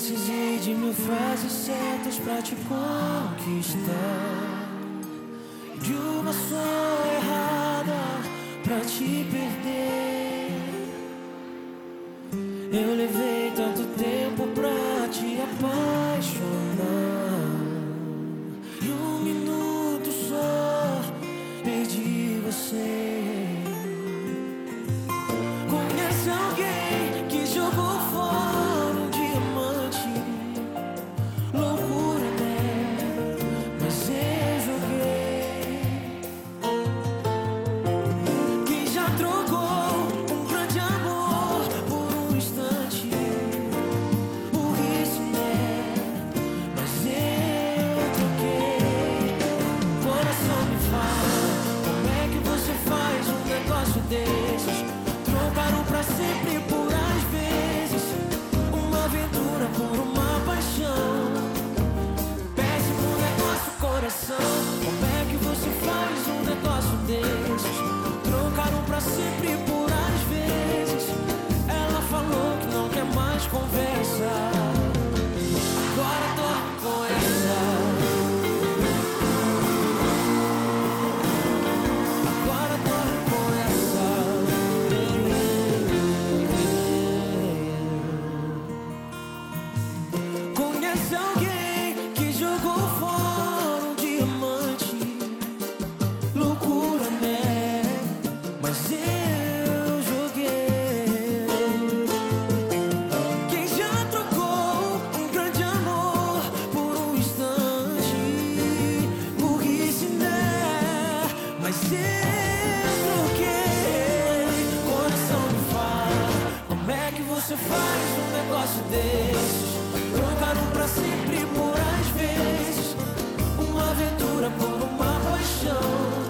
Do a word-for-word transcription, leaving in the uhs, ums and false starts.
Precisei de mil frases certas pra te conquistar, de uma só errada pra te perder. Eu levei tanto tempo pra te apaixonar, e um minuto só perdi você. Conhece alguém que jogou fora um diamante? Loucura, né? Mas eu joguei. Quem já trocou um grande amor por um instante? Burrice, né? Mas eu troquei. Coração, me fala, como é que você faz um negócio desses? Trocaram pra sempre por às vezes, uma aventura por uma paixão. Péssimo negócio, coração. Como é que você faz um negócio desses? Trocaram pra sempre por às vezes. Ela falou que não quer mais conversa, agora dorme com essa. Agora dorme com essa. Conhece alguém que jogou fora um diamante? Loucura, né? Mas eu joguei. Quem já trocou um grande amor por um instante? Burrice, né? Mas eu troquei. Coração, me fala, como é que você faz um negócio desses? Trocaram pra sempre por às vezes, uma aventura por uma paixão.